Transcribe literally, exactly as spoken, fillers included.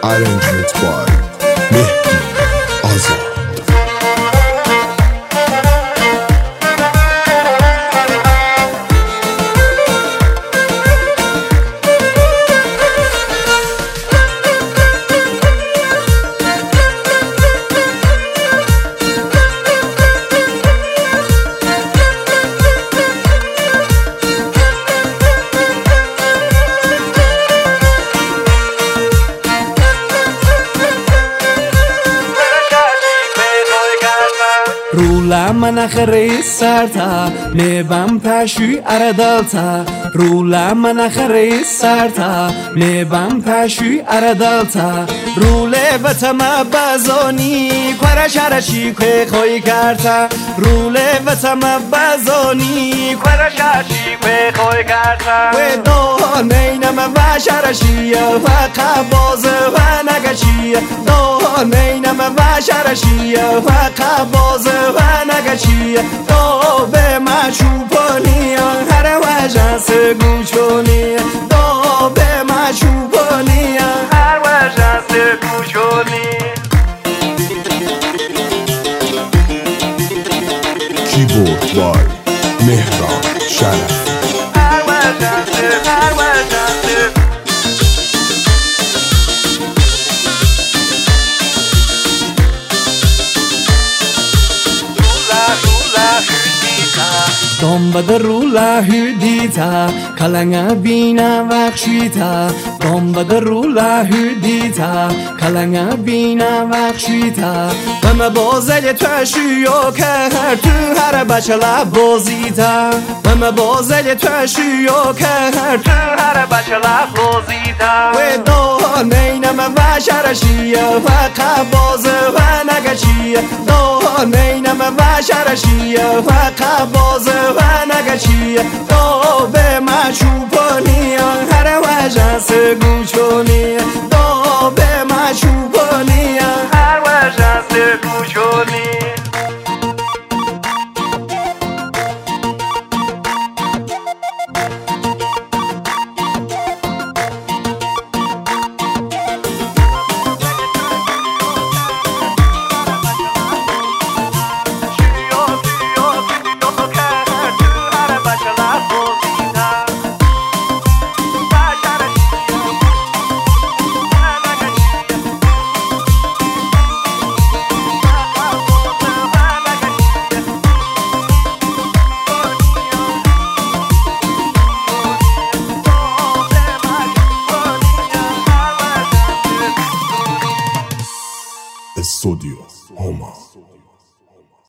Arrangement by Mehdi Azad. Rula manachre sarta nebam pashu aradalta Rula manachre sarta nebam pashu aradalta Rule vatama bazoni kwara sharashi kwe khoi karta Rule vatama bazoni kwara sharashi kwe khoi karta We do neina ma sharashi wa kaboz wa nagashi Do neina ma sharashi wa kaboz و نگشی تو به مشوبانی هر وجه سه گوشونی تو به مشوبانی هر وجه سه گوشونی Keyboard by Mehran Sharaf. هر وجه سه هر وجه سه Domba rula hudita kalanga bina vakshita Domba rula hudita kalanga bina vakshita Mama bozel twashiyo kar tu har bachla bozita Mama bozel twashiyo kar tu har bachla bozita We do neina ma sharashi wa kaboz wa nagashi Do neina ma sharashi wa kaboz و نگشی تو به مشوبانی هر وجه سه گوشونی تو به مشوبانی هر وجه سه گوشونی Studio Homa.